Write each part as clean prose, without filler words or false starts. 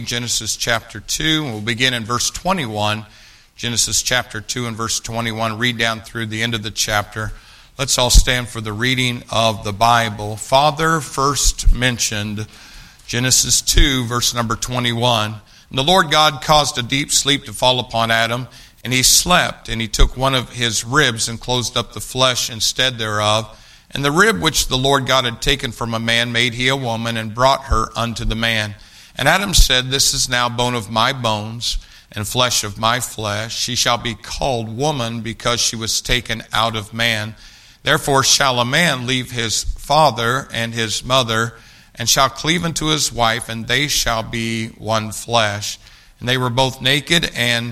Genesis chapter 2, and we'll begin in verse 21. Genesis chapter 2 and verse 21, read down through the end of the chapter. Let's all stand for the reading of the Bible. Father first mentioned Genesis 2, verse number 21. And the Lord God caused a deep sleep to fall upon Adam, and he slept, and he took one of his ribs and closed up the flesh instead thereof. And the rib which the Lord God had taken from a man made he a woman, and brought her unto the man. And Adam said, This is now bone of my bones, and flesh of my flesh. She shall be called woman, because she was taken out of man. Therefore shall a man leave his father and his mother, and shall cleave unto his wife, and they shall be one flesh. And they were both naked,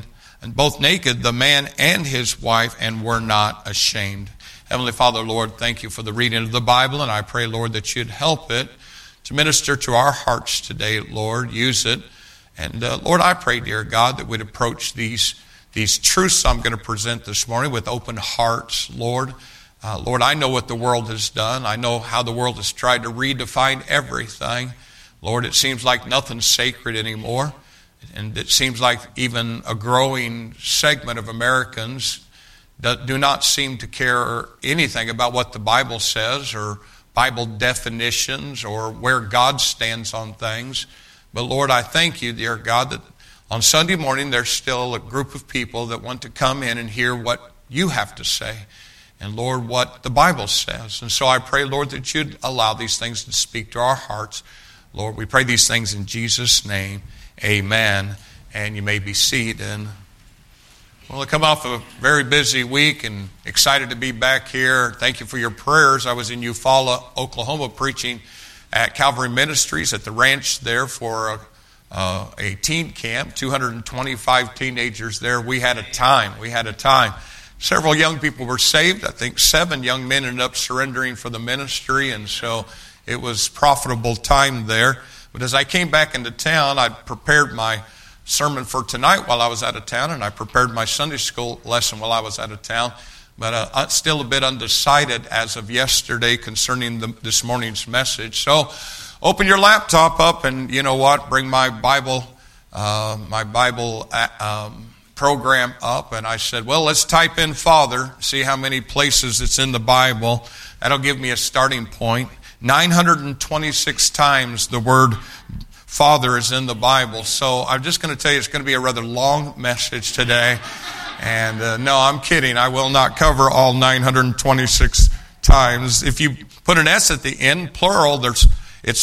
the man and his wife, and were not ashamed. Heavenly Father, Lord, thank you for the reading of the Bible, and I pray, Lord, that you'd help it to minister to our hearts today, Lord. Use it. And Lord, I pray, dear God, that we'd approach these truths I'm going to present this morning with open hearts, Lord. Lord, I know what the world has done. I know how the world has tried to redefine everything. Lord, it seems like nothing's sacred anymore. And it seems like even a growing segment of Americans do not seem to care anything about what the Bible says or Bible definitions or where God stands on things. But Lord, I thank you, dear God, that on Sunday morning there's still a group of people that want to come in and hear what you have to say. And Lord, what the Bible says. And so I pray, Lord, that you'd allow these things to speak to our hearts. Lord, we pray these things in Jesus' name. Amen. And you may be seated. Well, I come off a very busy week and excited to be back here. Thank you for your prayers. I was in Eufaula, Oklahoma, preaching at Calvary Ministries at the ranch there for a teen camp. 225 teenagers there. We had a time. Several young people were saved. I think 7 young men ended up surrendering for the ministry, and so it was a profitable time there. But as I came back into town, I prepared my sermon for tonight while I was out of town, and I prepared my Sunday school lesson while I was out of town. But still a bit undecided as of yesterday concerning this morning's message. So open your laptop up, and you know what? Bring my Bible program up. And I said, well, let's type in Father, see how many places it's in the Bible. That'll give me a starting point. 926 times the word Father is in the Bible. So I'm just going to tell you it's going to be a rather long message today. And no, I'm kidding. I will not cover all 926 times. If you put an S at the end, plural, it's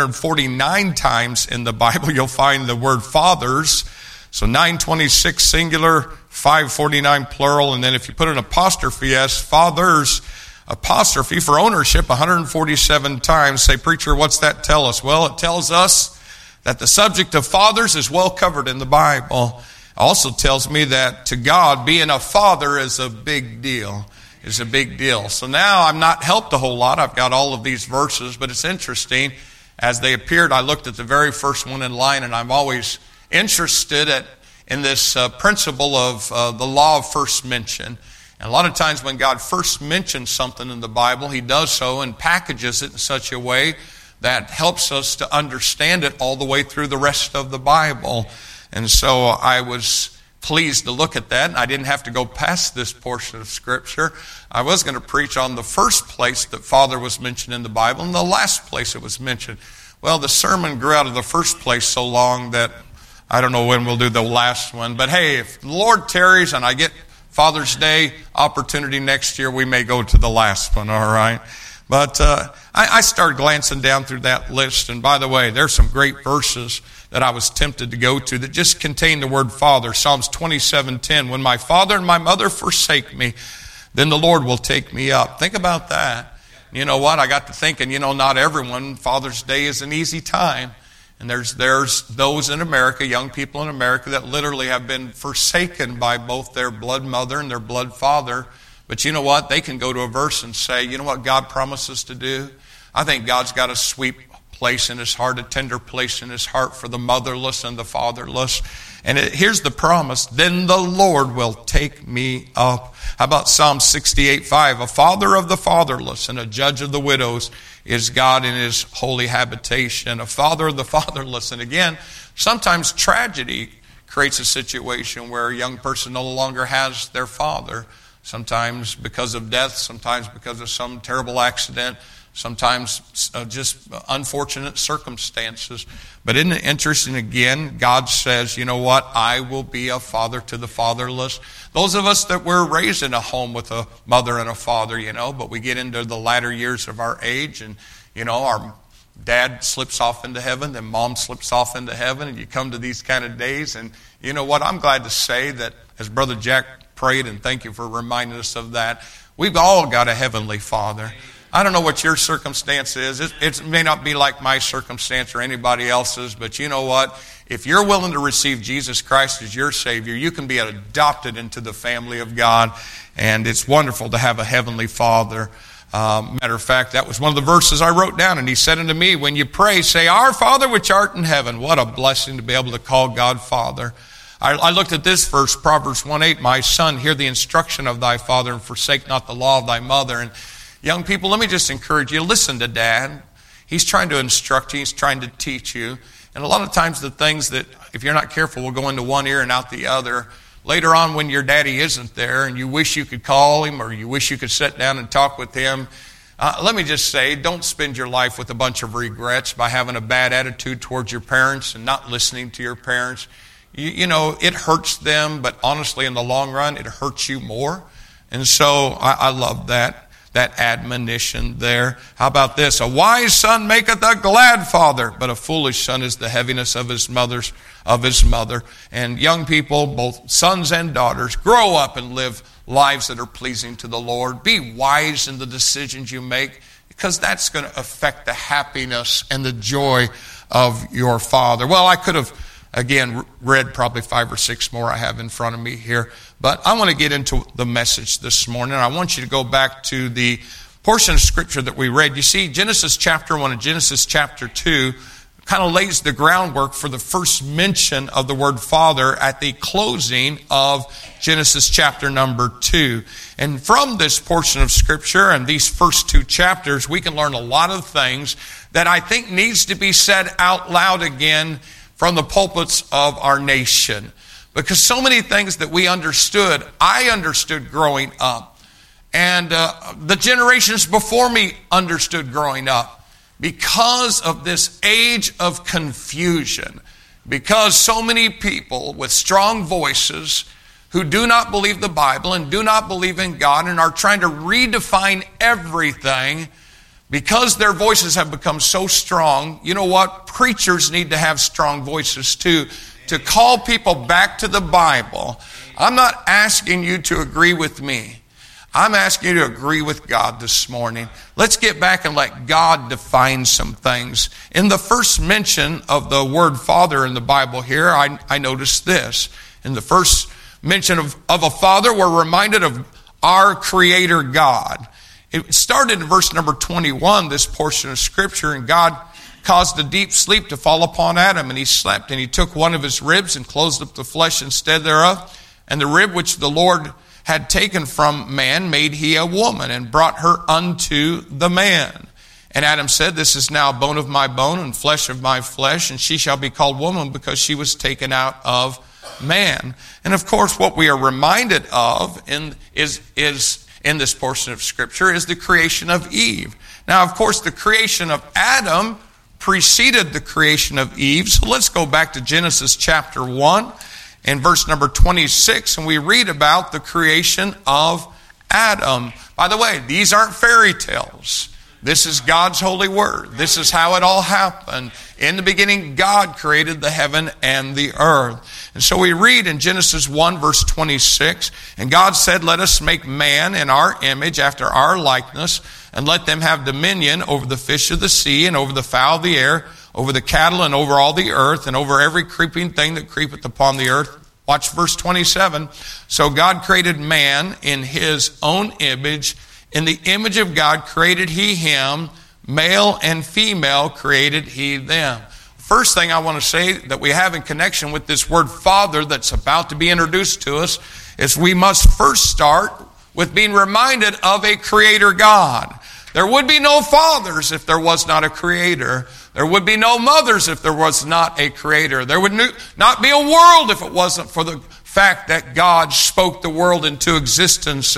549 times in the Bible. You'll find the word fathers. So 926 singular, 549 plural. And then if you put an apostrophe S, fathers, apostrophe for ownership, 147 times. Say, preacher, what's that tell us? Well, it tells us that the subject of fathers is well covered in the Bible. It also tells me that to God, being a father is a big deal. So now I'm not helped a whole lot. I've got all of these verses, but it's interesting. As they appeared, I looked at the very first one in line, and I'm always interested in this principle of the law of first mention. And a lot of times when God first mentions something in the Bible, he does so and packages it in such a way that helps us to understand it all the way through the rest of the Bible. And so I was pleased to look at that, and I didn't have to go past this portion of Scripture. I was going to preach on the first place that Father was mentioned in the Bible and the last place it was mentioned. Well, the sermon grew out of the first place so long that I don't know when we'll do the last one. But hey, if the Lord tarries and I get Father's Day opportunity next year, we may go to the last one, all right? But I started glancing down through that list, and by the way, there's some great verses that I was tempted to go to that just contain the word Father. Psalms 27:10, when my father and my mother forsake me, then the Lord will take me up. Think about that. You know what? I got to thinking, not everyone, Father's Day is an easy time. And there's those in America, young people in America, that literally have been forsaken by both their blood mother and their blood father. But you know what? They can go to a verse and say, you know what God promises to do? I think God's got a sweet place in his heart, a tender place in his heart for the motherless and the fatherless. And here's the promise, then the Lord will take me up. How about Psalm 68:5? A father of the fatherless and a judge of the widows is God in his holy habitation. A father of the fatherless. And again, sometimes tragedy creates a situation where a young person no longer has their father. Sometimes because of death, sometimes because of some terrible accident, sometimes just unfortunate circumstances. But isn't it interesting again, God says, you know what, I will be a father to the fatherless. Those of us that were raised in a home with a mother and a father, but we get into the latter years of our age and, our dad slips off into heaven, then mom slips off into heaven, and you come to these kind of days. And you know what, I'm glad to say that as Brother Jack prayed, and thank you for reminding us of that, we've all got a heavenly Father. I don't know what your circumstance is. It may not be like my circumstance or anybody else's, but you know what? If you're willing to receive Jesus Christ as your Savior, you can be adopted into the family of God, and it's wonderful to have a heavenly Father. Matter of fact, that was one of the verses I wrote down, and he said unto me, when you pray, say, Our Father which art in heaven. What a blessing to be able to call God Father. I looked at this verse, Proverbs 1:8, My son, hear the instruction of thy father, and forsake not the law of thy mother. And young people, let me just encourage you, listen to Dad. He's trying to instruct you. He's trying to teach you. And a lot of times the things that, if you're not careful, will go into one ear and out the other. Later on when your daddy isn't there and you wish you could call him or you wish you could sit down and talk with him, let me just say, don't spend your life with a bunch of regrets by having a bad attitude towards your parents and not listening to your parents. It hurts them, but honestly, in the long run, it hurts you more. And so I love that admonition there. How about this? A wise son maketh a glad father, but a foolish son is the heaviness of his mother. And young people, both sons and daughters, grow up and live lives that are pleasing to the Lord. Be wise in the decisions you make, because that's going to affect the happiness and the joy of your Father. Well, I could have, again, read probably 5 or 6 more I have in front of me here. But I want to get into the message this morning. I want you to go back to the portion of Scripture that we read. You see, Genesis chapter 1 and Genesis chapter 2 kind of lays the groundwork for the first mention of the word Father at the closing of Genesis chapter number 2. And from this portion of Scripture and these first 2 chapters, we can learn a lot of things that I think needs to be said out loud again from the pulpits of our nation. Because so many things that I understood growing up. And the generations before me understood growing up. Because of this age of confusion. Because so many people with strong voices who do not believe the Bible and do not believe in God and are trying to redefine everything. Because their voices have become so strong, you know what? Preachers need to have strong voices too, to call people back to the Bible. I'm not asking you to agree with me. I'm asking you to agree with God this morning. Let's get back and let God define some things. In the first mention of the word Father in the Bible here, I noticed this. In the first mention of a father, we're reminded of our Creator God. It started in verse number 21, this portion of Scripture, and God caused a deep sleep to fall upon Adam, and he slept, and he took one of his ribs and closed up the flesh instead thereof, and the rib which the Lord had taken from man made he a woman, and brought her unto the man. And Adam said, This is now bone of my bone and flesh of my flesh, and she shall be called woman, because she was taken out of man. And of course, what we are reminded of is in this portion of Scripture is the creation of Eve. Now, of course, the creation of Adam preceded the creation of Eve. So let's go back to Genesis chapter 1 and verse number 26, and we read about the creation of Adam. By the way, these aren't fairy tales. This is God's holy word. This is how it all happened. In the beginning, God created the heaven and the earth. And so we read in Genesis 1 verse 26, And God said, Let us make man in our image, after our likeness, and let them have dominion over the fish of the sea, and over the fowl of the air, over the cattle, and over all the earth, and over every creeping thing that creepeth upon the earth. Watch verse 27. So God created man in his own image. In the image of God created he him. Male and female created he them. First thing I want to say that we have in connection with this word Father that's about to be introduced to us is we must first start with being reminded of a Creator God. There would be no fathers if there was not a Creator. There would be no mothers if there was not a Creator. There would not be a world if it wasn't for the fact that God spoke the world into existence.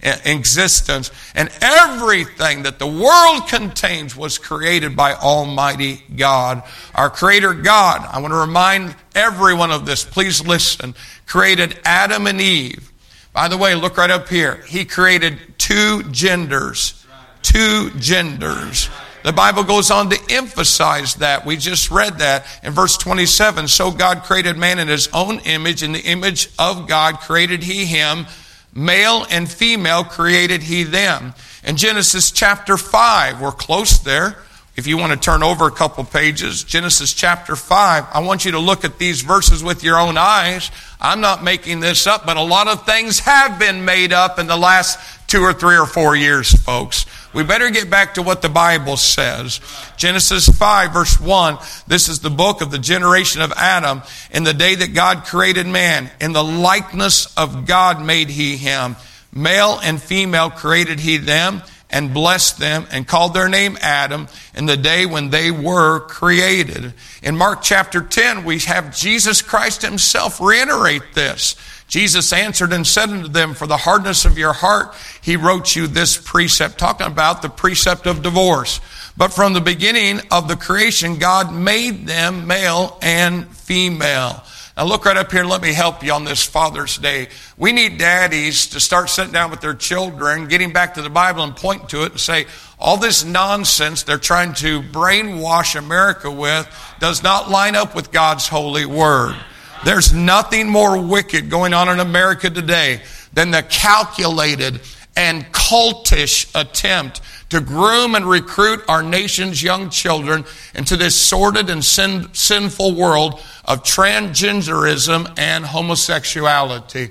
And everything that the world contains was created by Almighty God. Our Creator God, I want to remind everyone of this. Please listen. Created Adam and Eve. By the way, look right up here. He created two genders. Two genders. The Bible goes on to emphasize that. We just read that in verse 27. So God created man in his own image. In the image of God created he him. Male and female created he them. In Genesis chapter 5, we're close there. If you want to turn over a couple pages, Genesis chapter 5, I want you to look at these verses with your own eyes. I'm not making this up, but a lot of things have been made up in the last 2 or 3 or 4 years, folks. We better get back to what the Bible says. Genesis 5 verse 1, this is the book of the generation of Adam. In the day that God created man, in the likeness of God made he him. Male and female created he them, and blessed them, and called their name Adam in the day when they were created. In Mark chapter 10, we have Jesus Christ himself reiterate this. Jesus answered and said unto them, for the hardness of your heart, he wrote you this precept, talking about the precept of divorce. But from the beginning of the creation, God made them male and female. Now look right up here and let me help you on this Father's Day. We need daddies to start sitting down with their children, getting back to the Bible and pointing to it and say, all this nonsense they're trying to brainwash America with does not line up with God's holy word. There's nothing more wicked going on in America today than the calculated and cultish attempt to groom and recruit our nation's young children into this sordid and sinful world of transgenderism and homosexuality.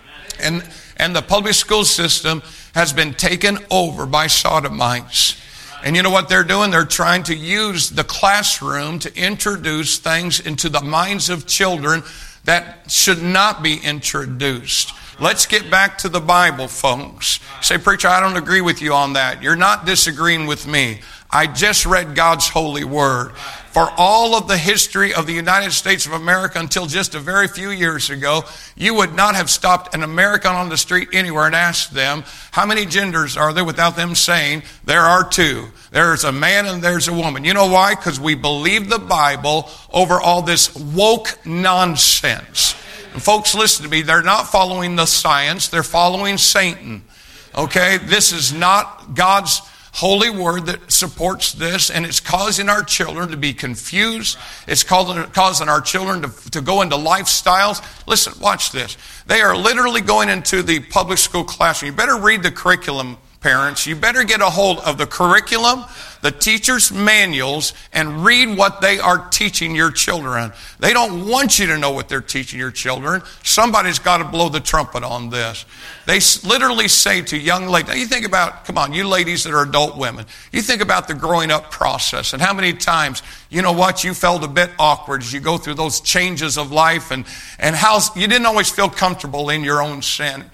And the public school system has been taken over by sodomites. And you know what they're doing? They're trying to use the classroom to introduce things into the minds of children that should not be introduced. Let's get back to the Bible, folks. Say, preacher, I don't agree with you on that. You're not disagreeing with me. I just read God's holy word. For all of the history of the United States of America until just a very few years ago, you would not have stopped an American on the street anywhere and asked them, how many genders are there, without them saying, there are two. There's a man and there's a woman. You know why? Because we believe the Bible over all this woke nonsense. And folks, listen to me. They're not following the science. They're following Satan. Okay? This is not God's holy word that supports this, and it's causing our children to be confused. It's causing our children to go into lifestyles. Listen, watch this. They are literally going into the public school classroom. You better read the curriculum, parents. You better get a hold of the curriculum, the teacher's manuals, and read what they are teaching your children. They don't want you to know what they're teaching your children. Somebody's got to blow the trumpet on this. They literally say to young ladies, now you think about, come on, you ladies that are adult women, you think about the growing up process and how many times, you know what, you felt a bit awkward as you go through those changes of life and how you didn't always feel comfortable in your own skin.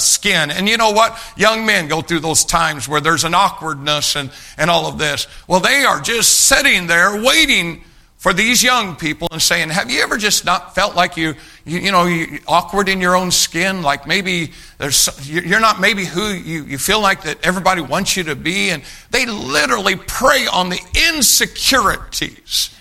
And you know what? Young men go through those times where there's an awkwardness and all of this. Well, they are just sitting there waiting for these young people and saying, have you ever just not felt like you're awkward in your own skin? Like maybe you're not maybe who you feel like that everybody wants you to be. And they literally prey on the insecurities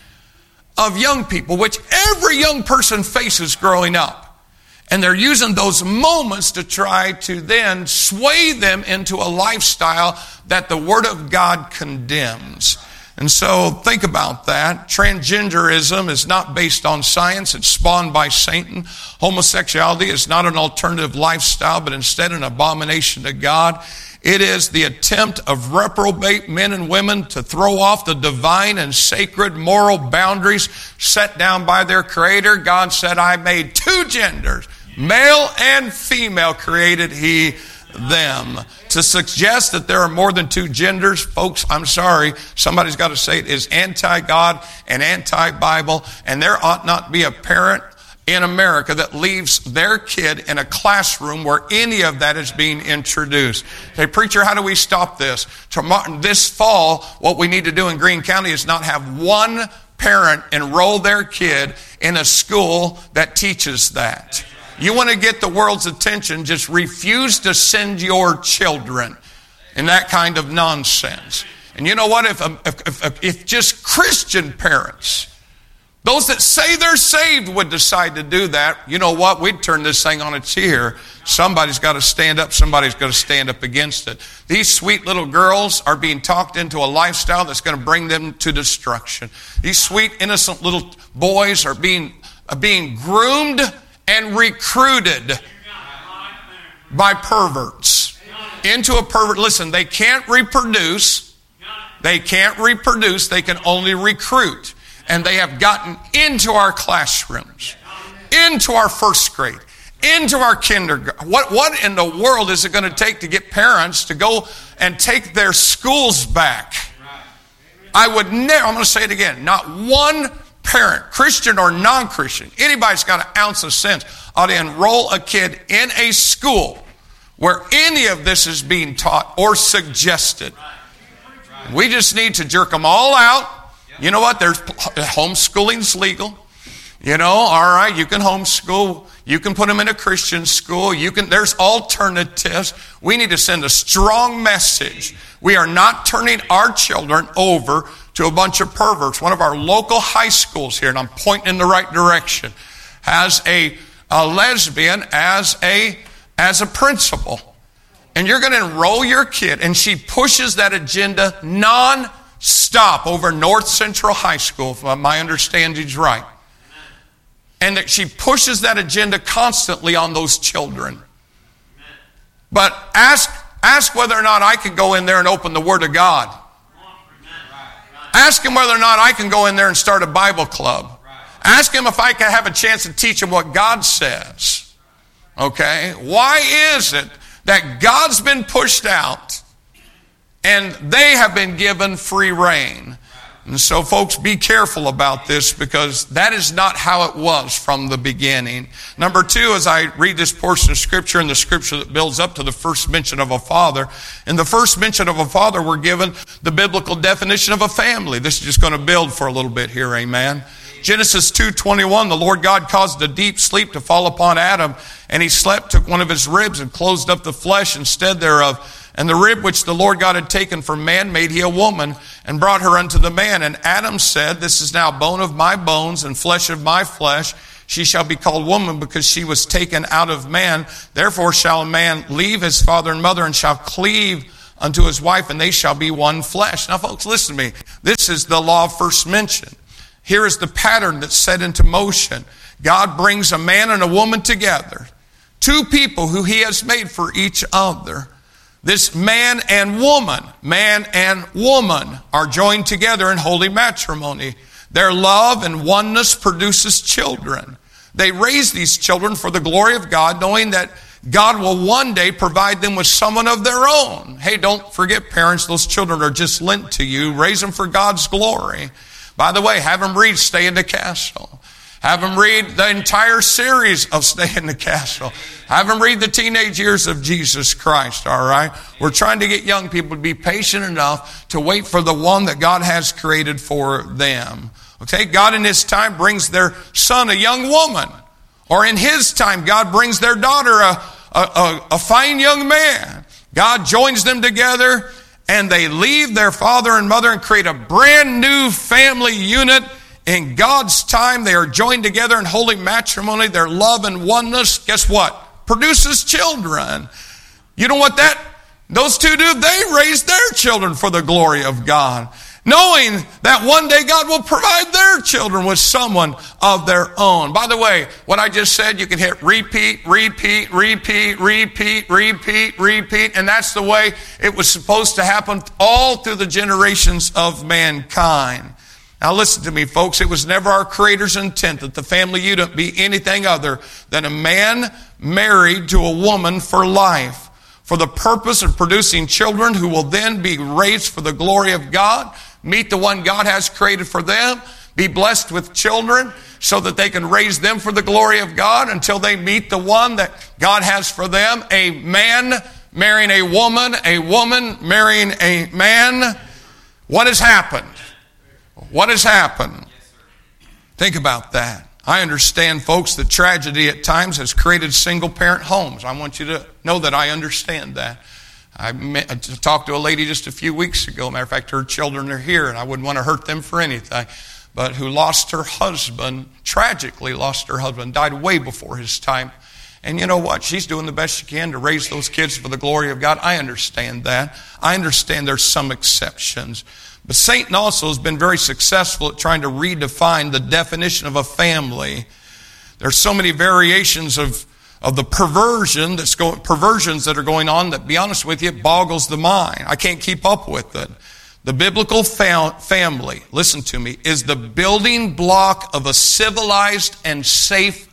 of young people, which every young person faces growing up. And they're using those moments to try to then sway them into a lifestyle that the Word of God condemns. And so think about that. Transgenderism is not based on science. It's spawned by Satan. Homosexuality is not an alternative lifestyle, but instead an abomination to God. It is the attempt of reprobate men and women to throw off the divine and sacred moral boundaries set down by their Creator. God said, I made two genders. Male and female created he them. To suggest that there are more than two genders, folks, I'm sorry, somebody's got to say it, is anti-God and anti-Bible, and there ought not be a parent in America that leaves their kid in a classroom where any of that is being introduced. Say, preacher, how do we stop this? This fall, what we need to do in Greene County is not have one parent enroll their kid in a school that teaches that. You want to get the world's attention, just refuse to send your children in that kind of nonsense. And you know what? If just Christian parents, those that say they're saved, would decide to do that, you know what? We'd turn this thing on its ear. Somebody's got to stand up. Somebody's got to stand up against it. These sweet little girls are being talked into a lifestyle that's going to bring them to destruction. These sweet, innocent little boys are being groomed and recruited by perverts into a pervert. Listen, they can't reproduce. They can only recruit. And they have gotten into our classrooms, into our first grade, into our kindergarten. What in the world is it going to take to get parents to go and take their schools back? I would never, I'm going to say it again, not one parent, Christian or non-Christian, anybody's got an ounce of sense, ought to enroll a kid in a school where any of this is being taught or suggested. We just need to jerk them all out. You know what? There's homeschooling's legal. You know, all right, you can homeschool. You can put them in a Christian school. There's alternatives. We need to send a strong message. We are not turning our children over to a bunch of perverts. One of our local high schools here, and I'm pointing in the right direction, has a lesbian as a principal. And you're going to enroll your kid, and she pushes that agenda non-stop over North Central High School, if my understanding is right. And that she pushes that agenda constantly on those children. But ask whether or not I can go in there and open the Word of God. Ask him whether or not I can go in there and start a Bible club. Ask him if I can have a chance to teach him what God says. Okay? Why is it that God's been pushed out and they have been given free rein? And so, folks, be careful about this, because that is not how it was from the beginning. Number two, as I read this portion of Scripture, and the Scripture that builds up to the first mention of a father, in the first mention of a father, we're given the biblical definition of a family. This is just going to build for a little bit here, amen. Genesis 2:21, the Lord God caused a deep sleep to fall upon Adam, and he slept, took one of his ribs, and closed up the flesh instead thereof. And the rib which the Lord God had taken from man made he a woman, and brought her unto the man. And Adam said, this is now bone of my bones and flesh of my flesh. She shall be called woman, because she was taken out of man. Therefore shall a man leave his father and mother, and shall cleave unto his wife, and they shall be one flesh. Now, folks, listen to me. This is the law of first mention. Here is the pattern that's set into motion. God brings a man and a woman together. Two people who he has made for each other. This man and woman are joined together in holy matrimony. Their love and oneness produces children. They raise these children for the glory of God, knowing that God will one day provide them with someone of their own. Hey, don't forget, parents, those children are just lent to you. Raise them for God's glory. By the way, have them read Stay in the Castle. Have them read the entire series of Stay in the Castle. Have them read the teenage years of Jesus Christ, all right? We're trying to get young people to be patient enough to wait for the one that God has created for them. Okay, God in his time brings their son a young woman. Or in his time, God brings their daughter a fine young man. God joins them together, and they leave their father and mother and create a brand new family unit. In God's time, they are joined together in holy matrimony. Their love and oneness, guess what? Produces children. You know what those two do? They raise their children for the glory of God, knowing that one day God will provide their children with someone of their own. By the way, what I just said, you can hit repeat, and that's the way it was supposed to happen all through the generations of mankind. Now listen to me, folks. It was never our Creator's intent that the family unit be anything other than a man married to a woman for life. for the purpose of producing children who will then be raised for the glory of God, meet the one God has created for them, be blessed with children so that they can raise them for the glory of God until they meet the one that God has for them. A man marrying a woman marrying a man. What has happened? What has happened? Think about that. I understand, folks, that tragedy at times has created single-parent homes. I want you to know that I understand that. I talked to a lady just a few weeks ago. Matter of fact, her children are here, and I wouldn't want to hurt them for anything. But who lost her husband, tragically lost her husband, died way before his time. And you know what? She's doing the best she can to raise those kids for the glory of God. I understand that. I understand there's some exceptions. But Satan also has been very successful at trying to redefine the definition of a family. There's so many variations of the perversions that are going on that, to be honest with you, it boggles the mind. I can't keep up with it. The biblical family, listen to me, is the building block of a civilized and safe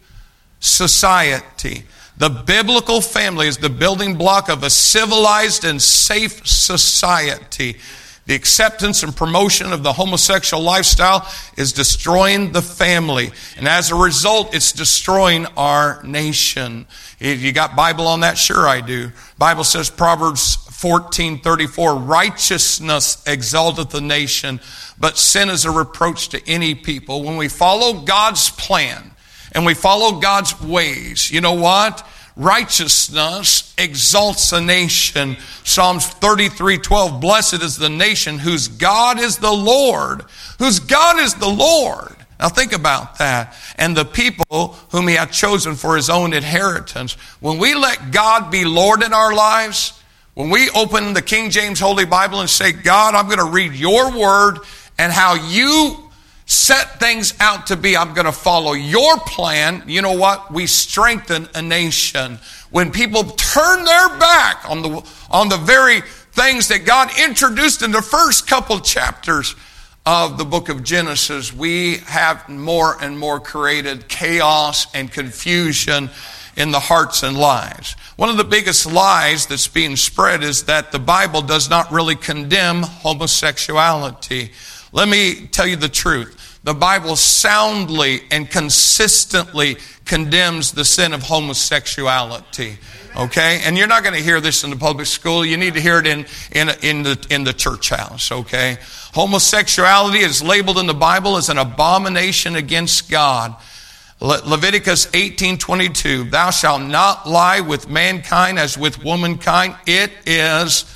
society. The biblical family is the building block of a civilized and safe society. The acceptance and promotion of the homosexual lifestyle is destroying the family. And as a result, it's destroying our nation. You got Bible on that? Sure I do. Bible says, Proverbs 14:34, righteousness exalteth the nation, but sin is a reproach to any people. When we follow God's plan and we follow God's ways, you know what? Righteousness exalts a nation. Psalms 33:12, blessed is the nation whose God is the Lord. Whose God is the Lord. Now think about that. And the people whom he hath chosen for his own inheritance. When we let God be Lord in our lives, when we open the King James Holy Bible and say, God, I'm going to read your word and how you set things out to be, I'm going to follow your plan. You know what? We strengthen a nation. When people turn their back on the very things that God introduced in the first couple chapters of the book of Genesis, we have more and more created chaos and confusion in the hearts and lives. One of the biggest lies that's being spread is that the Bible does not really condemn homosexuality. Let me tell you the truth. The Bible soundly and consistently condemns the sin of homosexuality. Okay? And you're not going to hear this in the public school. You need to hear it in the church house. Okay? Homosexuality is labeled in the Bible as an abomination against God. Leviticus 18:22, thou shalt not lie with mankind as with womankind. It is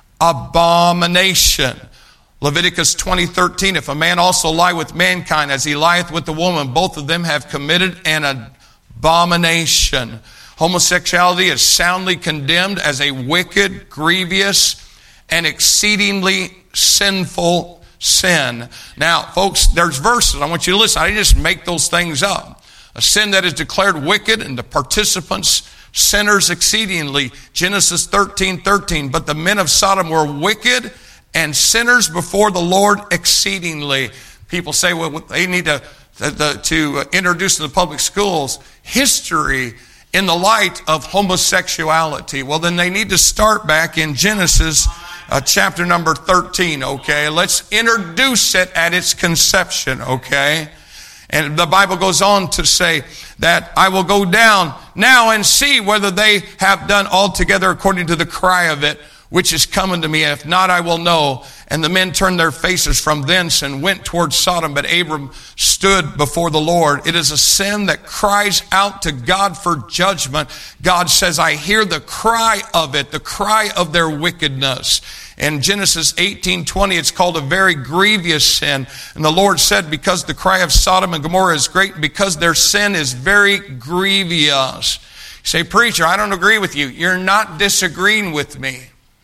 abomination. Leviticus 20:13, if a man also lie with mankind as he lieth with the woman, both of them have committed an abomination. Homosexuality is soundly condemned as a wicked, grievous, and exceedingly sinful sin. Now, folks, there's verses. I want you to listen. I didn't just make those things up. A sin that is declared wicked and the participants sinners exceedingly. Genesis 13:13, but the men of Sodom were wicked and sinners before the Lord exceedingly. People say, well, they need to introduce in the public schools history in the light of homosexuality. Well, then they need to start back in Genesis chapter number 13, okay? Let's introduce it at its conception, okay? And the Bible goes on to say that I will go down now and see whether they have done altogether according to the cry of it, which is coming to me. If not, I will know. And the men turned their faces from thence and went towards Sodom. But Abram stood before the Lord. It is a sin that cries out to God for judgment. God says, I hear the cry of it, the cry of their wickedness. In Genesis 18:20, it's called a very grievous sin. And the Lord said, because the cry of Sodom and Gomorrah is great, because their sin is very grievous. You say, preacher, I don't agree with you. You're not disagreeing with me.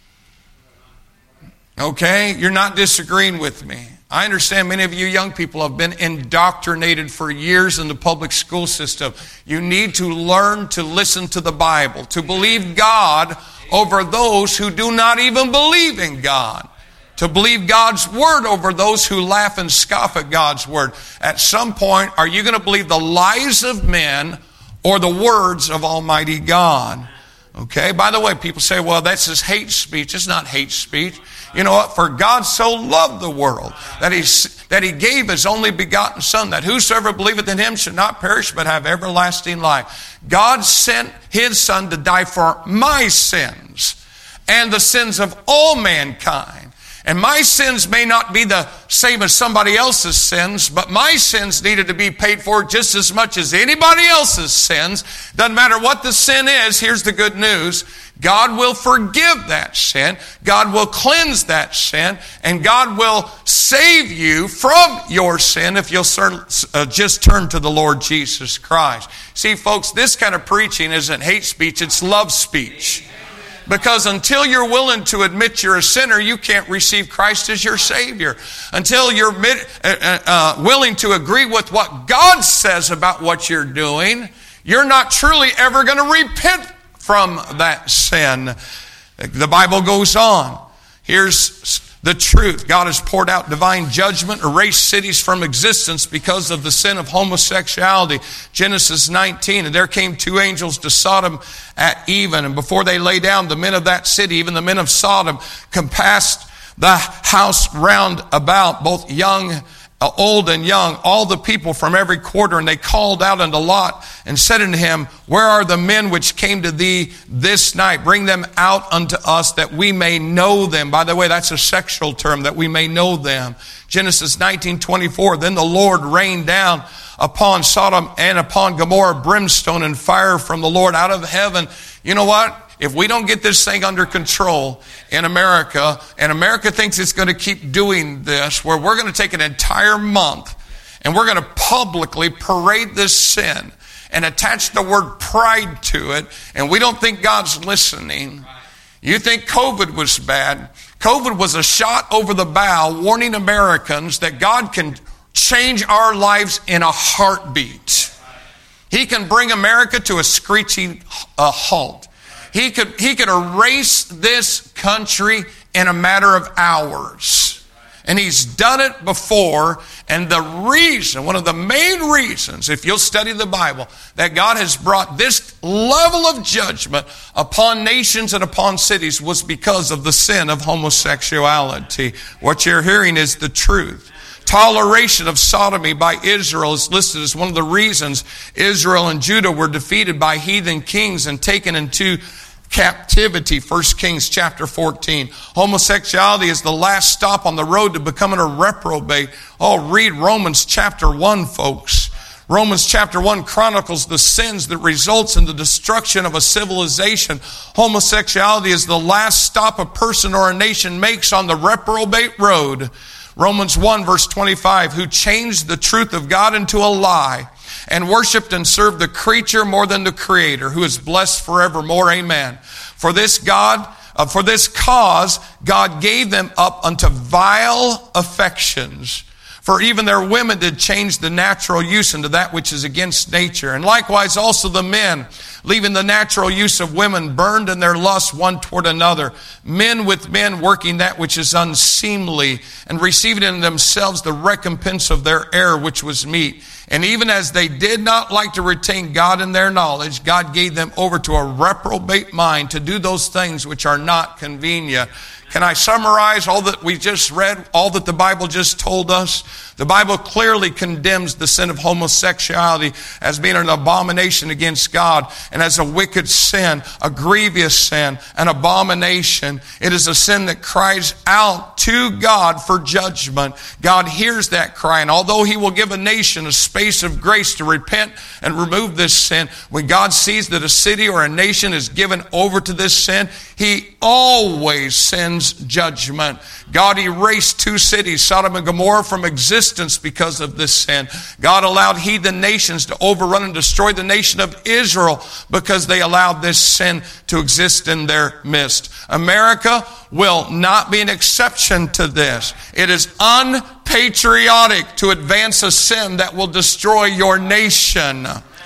Okay? You're not disagreeing with me. I understand many of you young people have been indoctrinated for years in the public school system. You need to learn to listen to the Bible, to believe God over those who do not even believe in God, to believe God's word over those who laugh and scoff at God's word. At some point, are you going to believe the lies of men or the words of Almighty God? Okay, by the way, people say, well, that's just hate speech. It's not hate speech. You know what? For God so loved the world that he gave his only begotten Son, that whosoever believeth in him should not perish but have everlasting life. God sent his Son to die for my sins and the sins of all mankind. And my sins may not be the same as somebody else's sins, but my sins needed to be paid for just as much as anybody else's sins. Doesn't matter what the sin is. Here's the good news. God will forgive that sin. God will cleanse that sin. And God will save you from your sin if you'll just turn to the Lord Jesus Christ. See, folks, this kind of preaching isn't hate speech. It's love speech. Because until you're willing to admit you're a sinner, you can't receive Christ as your Savior. Until you're willing to agree with what God says about what you're doing, you're not truly ever going to repent from that sin. The Bible goes on. Here's the truth. God has poured out divine judgment, erased cities from existence because of the sin of homosexuality. Genesis 19, and there came two angels to Sodom at even, and before they lay down, the men of that city, even the men of Sodom, compassed the house round about, both old and young, all the people from every quarter, and they called out unto Lot and said unto him, where are the men which came to thee this night? Bring them out unto us that we may know them. By the way, that's a sexual term, that we may know them. Genesis 19:24, then the Lord rained down upon Sodom and upon Gomorrah brimstone and fire from the Lord out of heaven. You know what? If we don't get this thing under control in America, and America thinks it's going to keep doing this, where we're going to take an entire month and we're going to publicly parade this sin and attach the word pride to it, and we don't think God's listening. You think COVID was bad. COVID was a shot over the bow warning Americans that God can change our lives in a heartbeat. He can bring America to a screeching halt. He could erase this country in a matter of hours. And he's done it before. And the reason, one of the main reasons, if you'll study the Bible, that God has brought this level of judgment upon nations and upon cities was because of the sin of homosexuality. What you're hearing is the truth. Toleration of sodomy by Israel is listed as one of the reasons Israel and Judah were defeated by heathen kings and taken into captivity. 1 Kings chapter 14. Homosexuality is the last stop on the road to becoming a reprobate. Oh, read Romans chapter 1, folks. Romans chapter 1 chronicles the sins that results in the destruction of a civilization. Homosexuality is the last stop a person or a nation makes on the reprobate road. Romans 1 verse 25, who changed the truth of God into a lie and worshiped and served the creature more than the Creator, who is blessed forevermore. Amen. For this cause, God gave them up unto vile affections. For even their women did change the natural use into that which is against nature. And likewise also the men, leaving the natural use of women, burned in their lust one toward another. Men with men working that which is unseemly, and receiving in themselves the recompense of their error, which was meat. And even as they did not like to retain God in their knowledge, God gave them over to a reprobate mind to do those things which are not convenient. Can I summarize all that we just read, all that the Bible just told us? The Bible clearly condemns the sin of homosexuality as being an abomination against God and as a wicked sin, a grievous sin, an abomination. It is a sin that cries out to God for judgment. God hears that cry, and although He will give a nation a space of grace to repent and remove this sin, when God sees that a city or a nation is given over to this sin, He always sends judgment. God erased two cities, Sodom and Gomorrah, from existence because of this sin. God allowed heathen nations to overrun and destroy the nation of Israel because they allowed this sin to exist in their midst. America will not be an exception to this. It is unpatriotic to advance a sin that will destroy your nation.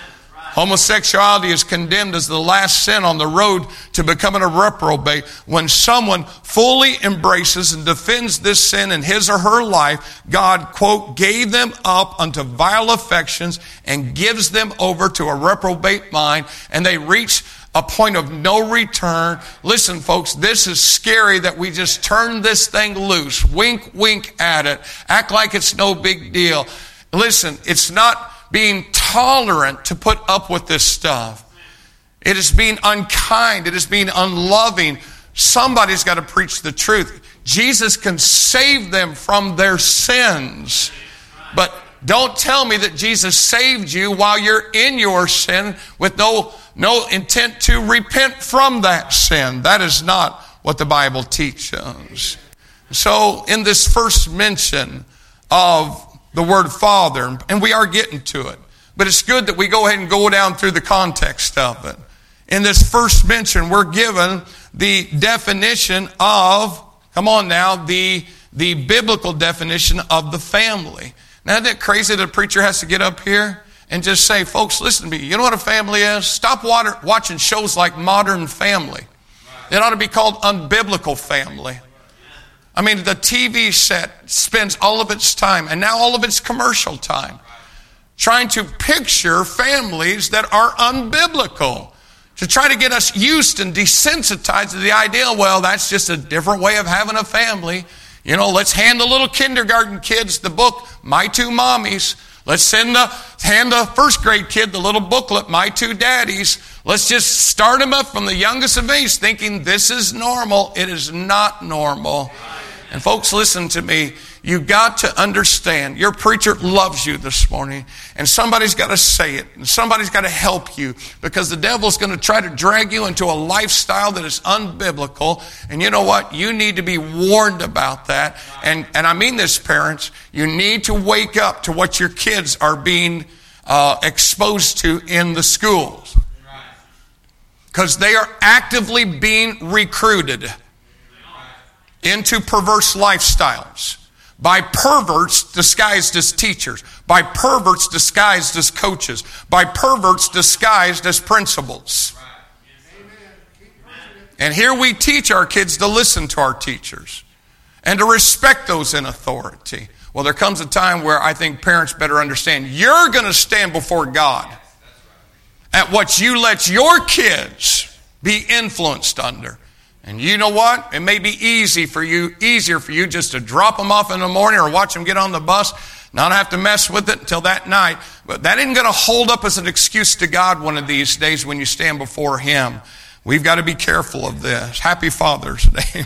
Homosexuality is condemned as the last sin on the road to becoming a reprobate. When someone fully embraces and defends this sin in his or her life, God, quote, gave them up unto vile affections and gives them over to a reprobate mind, and they reach a point of no return. Listen, folks, this is scary that we just turn this thing loose. Wink, wink at it. Act like it's no big deal. Listen, it's not being tolerant to put up with this stuff. It is being unkind. It is being unloving. Somebody's got to preach the truth. Jesus can save them from their sins. But don't tell me that Jesus saved you while you're in your sin with no intent to repent from that sin. That is not what the Bible teaches. So in this first mention of the word Father, and we are getting to it, but it's good that we go ahead and go down through the context of it. In this first mention, we're given the definition of, come on now, the biblical definition of the family. Now, isn't it crazy that a preacher has to get up here and just say, folks, listen to me. You know what a family is? Stop watching shows like Modern Family. It ought to be called Unbiblical Family. I mean, the TV set spends all of its time, and now all of its commercial time, trying to picture families that are unbiblical, to try to get us used and desensitized to the idea, well, that's just a different way of having a family. You know, let's hand the little kindergarten kids the book, My Two Mommies. Let's hand the first grade kid the little booklet, My Two Daddies. Let's just start them up from the youngest of age thinking this is normal. It is not normal. And folks, listen to me. You got to understand, your preacher loves you this morning, and somebody's got to say it, and somebody's got to help you, because the devil's going to try to drag you into a lifestyle that is unbiblical. And you know what? You need to be warned about that. And I mean this, parents. You need to wake up to what your kids are being exposed to in the schools, because they are actively being recruited into perverse lifestyles by perverts disguised as teachers, by perverts disguised as coaches, by perverts disguised as principals. And here we teach our kids to listen to our teachers and to respect those in authority. Well, there comes a time where I think parents better understand you're going to stand before God at what you let your kids be influenced under. And you know what? It may be easier for you just to drop them off in the morning or watch them get on the bus, not have to mess with it until that night. But that isn't going to hold up as an excuse to God one of these days when you stand before Him. We've got to be careful of this. Happy Father's Day.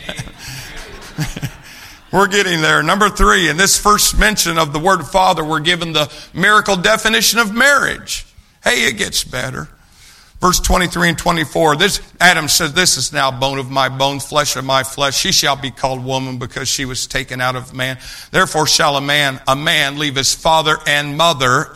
We're getting there. Number 3, in this first mention of the word Father, we're given the miracle definition of marriage. Hey, it gets better. Verse 23 and 24, Adam says, this is now bone of my bone, flesh of my flesh. She shall be called woman because she was taken out of man. Therefore shall a man leave his father and mother,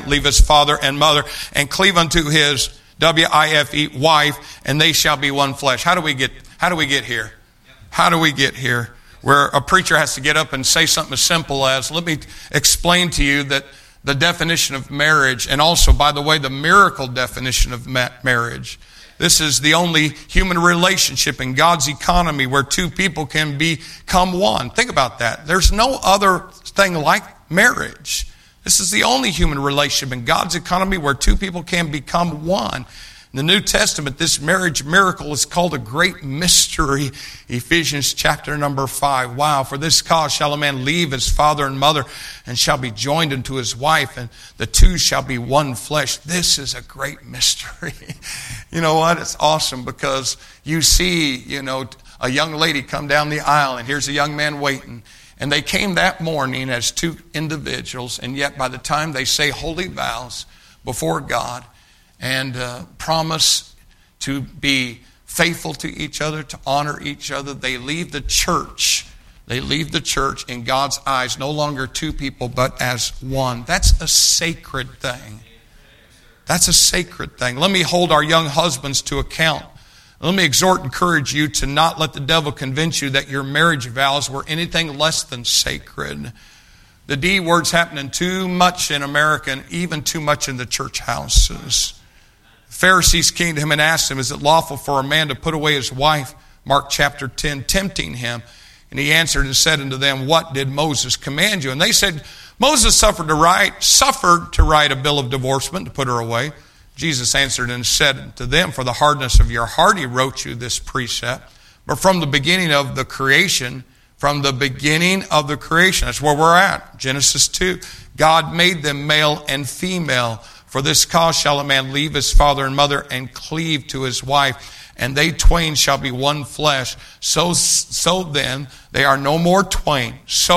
and cleave unto his W-I-F-E, wife, and they shall be one flesh. How do we get here? How do we get here? Where a preacher has to get up and say something as simple as, let me explain to you that the definition of marriage, and also, by the way, the miracle definition of marriage. This is the only human relationship in God's economy where two people can become one. Think about that. There's no other thing like marriage. This is the only human relationship in God's economy where two people can become one. In the New Testament, this marriage miracle is called a great mystery. Ephesians chapter number 5. Wow, for this cause shall a man leave his father and mother and shall be joined unto his wife, and the two shall be one flesh. This is a great mystery. You know what? It's awesome because you see, a young lady come down the aisle, and here's a young man waiting. And they came that morning as two individuals, and yet by the time they say holy vows before God, and promise to be faithful to each other, to honor each other, they leave the church. They leave the church in God's eyes, no longer two people, but as one. That's a sacred thing. That's a sacred thing. Let me hold our young husbands to account. Let me exhort and encourage you to not let the devil convince you that your marriage vows were anything less than sacred. The D word's happening too much in America, and even too much in the church houses. The Pharisees came to him and asked him, is it lawful for a man to put away his wife? Mark chapter 10, tempting him. And he answered and said unto them, what did Moses command you? And they said, Moses suffered to write a bill of divorcement to put her away. Jesus answered and said to them, for the hardness of your heart he wrote you this precept. But from the beginning of the creation, that's where we're at. Genesis 2. God made them male and female. For this cause shall a man leave his father and mother and cleave to his wife, and they twain shall be one flesh. So then they are no more twain.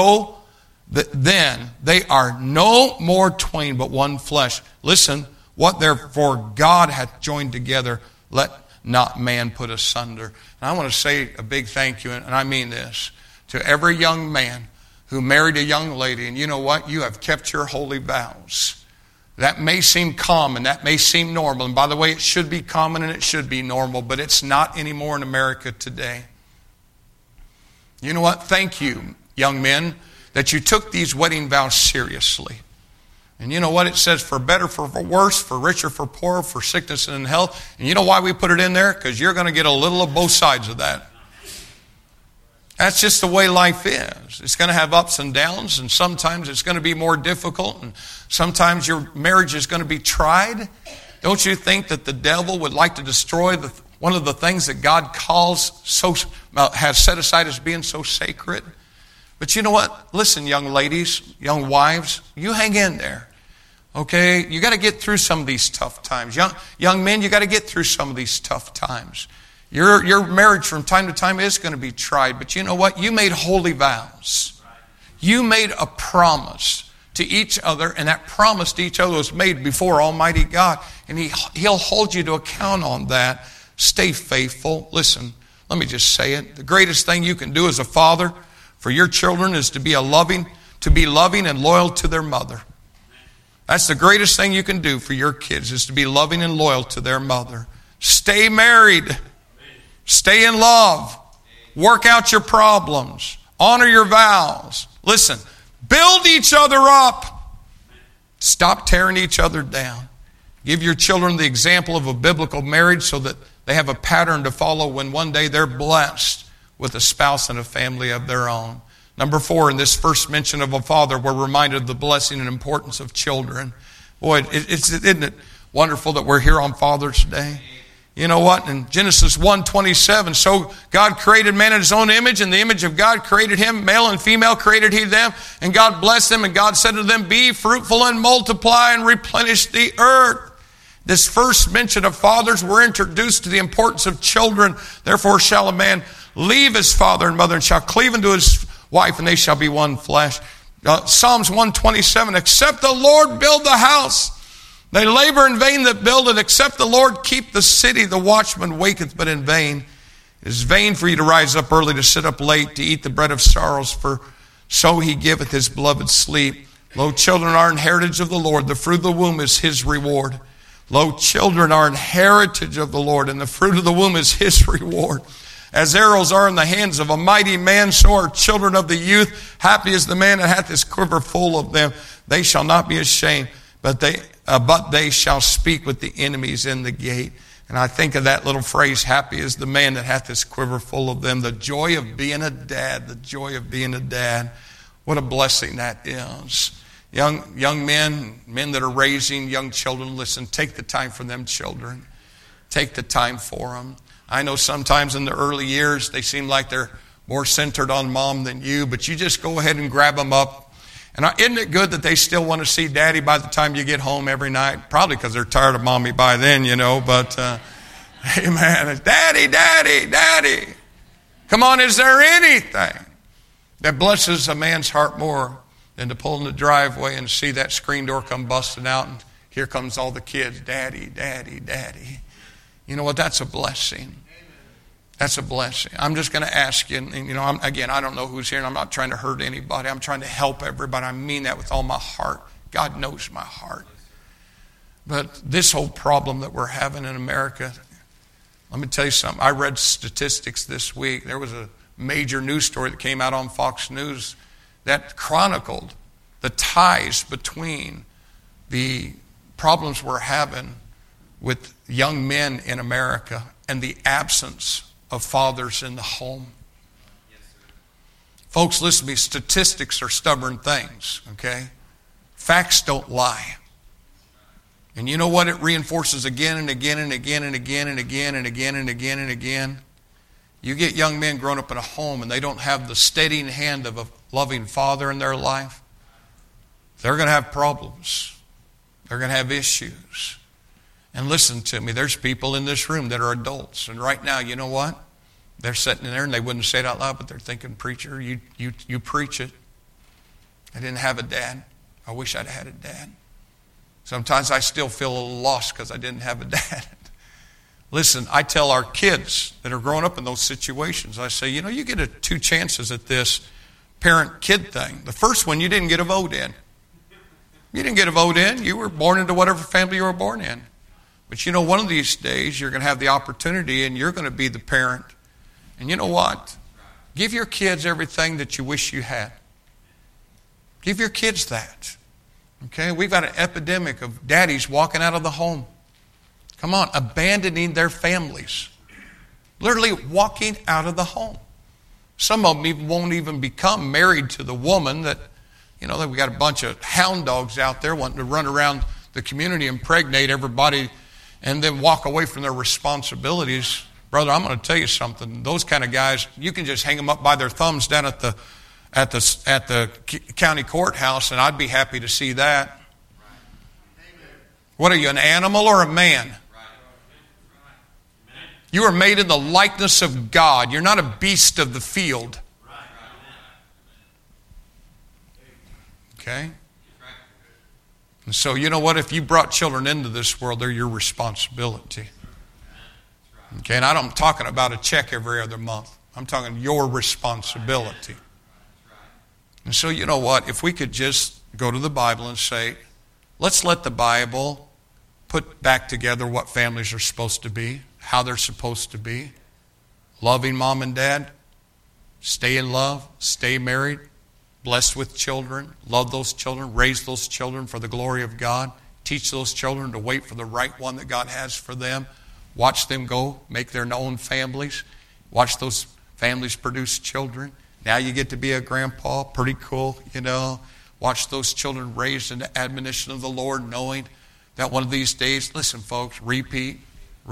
Then they are no more twain, but one flesh. Listen, what therefore God hath joined together, let not man put asunder. And I want to say a big thank you, and I mean this, to every young man who married a young lady. And you know what? You have kept your holy vows. That may seem common, that may seem normal. And by the way, it should be common and it should be normal, but it's not anymore in America today. You know what? Thank you, young men, that you took these wedding vows seriously. And you know what? It says for better, for worse, for richer, for poorer, for sickness and health. And you know why we put it in there? Because you're going to get a little of both sides of that. That's just the way life is. It's going to have ups and downs, and sometimes it's going to be more difficult, and sometimes your marriage is going to be tried. Don't you think that the devil would like to destroy one of the things that God has set aside as being so sacred? But you know what? Listen, young ladies, young wives, you hang in there. Okay? You got to get through some of these tough times. Young men, you got to get through some of these tough times. Your marriage from time to time is going to be tried, but you know what? You made holy vows. You made a promise to each other, and that promise to each other was made before Almighty God, and He'll hold you to account on that. Stay faithful. Listen, let me just say it. The greatest thing you can do as a father for your children is to be loving and loyal to their mother. That's the greatest thing you can do for your kids, is to be loving and loyal to their mother. Stay married. Stay in love. Work out your problems. Honor your vows. Listen, build each other up. Stop tearing each other down. Give your children the example of a biblical marriage so that they have a pattern to follow when one day they're blessed with a spouse and a family of their own. Number 4, in this first mention of a father, we're reminded of the blessing and importance of children. Boy, isn't it wonderful that we're here on Father's Day? You know what? In Genesis 1:27, so God created man in His own image, and the image of God created him, male and female created He them, and God blessed them, and God said to them, be fruitful and multiply and replenish the earth. This first mention of fathers, we're introduced to the importance of children. Therefore shall a man leave his father and mother, and shall cleave unto his wife, and they shall be one flesh. Psalms 127, except the Lord build the house, they labor in vain that build it. Except the Lord keep the city, the watchman waketh but in vain. It is vain for you to rise up early, to sit up late, to eat the bread of sorrows, for so He giveth His beloved sleep. Lo, children are an heritage of the Lord, the fruit of the womb is His reward. Lo, children are an heritage of the Lord, and the fruit of the womb is His reward. As arrows are in the hands of a mighty man, so are children of the youth. Happy is the man that hath his quiver full of them. They shall not be ashamed, but they shall speak with the enemies in the gate. And I think of that little phrase, happy is the man that hath his quiver full of them. The joy of being a dad, the joy of being a dad. What a blessing that is. Young men that are raising young children, listen, take the time for them children. Take the time for them. I know sometimes in the early years they seem like they're more centered on mom than you, but you just go ahead and grab them up. And isn't it good that they still want to see daddy by the time you get home every night? Probably because they're tired of mommy by then, but amen. Daddy, daddy, daddy. Come on, is there anything that blesses a man's heart more than to pull in the driveway and see that screen door come busting out, and here comes all the kids, daddy, daddy, daddy. You know what? That's a blessing. That's a blessing. I'm just going to ask you, and I don't know who's here, and I'm not trying to hurt anybody. I'm trying to help everybody. I mean that with all my heart. God knows my heart. But this whole problem that we're having in America, let me tell you something. I read statistics this week. There was a major news story that came out on Fox News that chronicled the ties between the problems we're having with young men in America and the absence of fathers in the home. Folks, listen to me. Statistics are stubborn things, okay? Facts don't lie. And you know what it reinforces again and again and again and again and again and again and again and again? You get young men growing up in a home and they don't have the steadying hand of a loving father in their life. They're going to have problems. They're going to have issues. And listen to me, there's people in this room that are adults. And right now, you know what? They're sitting in there and they wouldn't say it out loud, but they're thinking, preacher, you preach it. I didn't have a dad. I wish I'd had a dad. Sometimes I still feel a little lost because I didn't have a dad. Listen, I tell our kids that are growing up in those situations, I say, you get 2 chances at this parent-kid thing. The first one, you didn't get a vote in. You didn't get a vote in. You were born into whatever family you were born in. But one of these days, you're going to have the opportunity and you're going to be the parent. And you know what? Give your kids everything that you wish you had. Give your kids that. Okay? We've got an epidemic of daddies walking out of the home. Come on, abandoning their families. Literally walking out of the home. Some of them even won't even become married to the woman that, that we got a bunch of hound dogs out there wanting to run around the community, impregnate everybody, and then walk away from their responsibilities. Brother, I'm going to tell you something. Those kind of guys, you can just hang them up by their thumbs down at the county courthouse, and I'd be happy to see that. What are you, an animal or a man? You are made in the likeness of God. You're not a beast of the field. Okay? And so, you know what? If you brought children into this world, they're your responsibility. Okay, and I'm talking about a check every other month. I'm talking your responsibility. And so, you know what? If we could just go to the Bible and say, let's let the Bible put back together what families are supposed to be, how they're supposed to be. Loving mom and dad, stay in love, stay married, blessed with children, love those children, raise those children for the glory of God, teach those children to wait for the right one that God has for them. Watch them go, make their own families. Watch those families produce children. Now you get to be a grandpa, pretty cool, Watch those children raised in the admonition of the Lord, knowing that one of these days, listen folks, repeat.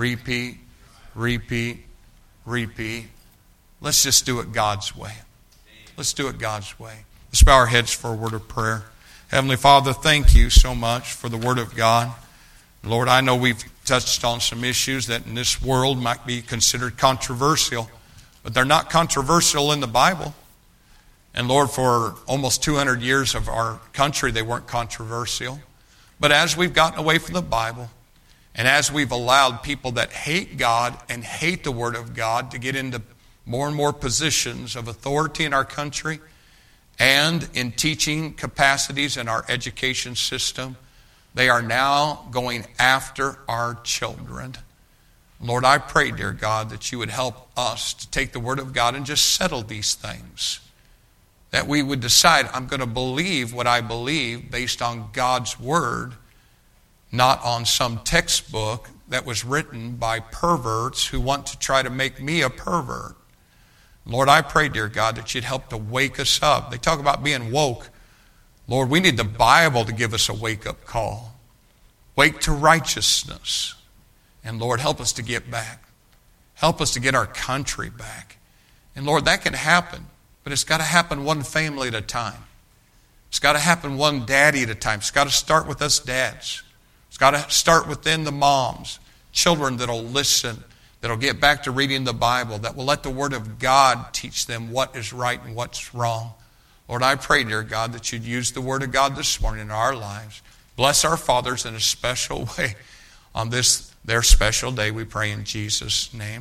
Let's just do it God's way. Let's do it God's way. Let's bow our heads for a word of prayer. Heavenly Father, thank you so much for the Word of God. Lord, I know we've touched on some issues that in this world might be considered controversial, but they're not controversial in the Bible. And Lord, for almost 200 years of our country, they weren't controversial. But as we've gotten away from the Bible, and as we've allowed people that hate God and hate the Word of God to get into more and more positions of authority in our country and in teaching capacities in our education system, they are now going after our children. Lord, I pray, dear God, that you would help us to take the Word of God and just settle these things. That we would decide, I'm going to believe what I believe based on God's Word, not on some textbook that was written by perverts who want to try to make me a pervert. Lord, I pray, dear God, that you'd help to wake us up. They talk about being woke. Lord, we need the Bible to give us a wake-up call. Wake to righteousness. And Lord, help us to get back. Help us to get our country back. And Lord, that can happen, but it's got to happen one family at a time. It's got to happen one daddy at a time. It's got to start with us dads. It's got to start within the moms, children that'll listen, that'll get back to reading the Bible, that will let the Word of God teach them what is right and what's wrong. Lord, I pray, dear God, that you'd use the Word of God this morning in our lives. Bless our fathers in a special way on this, their special day, we pray in Jesus' name.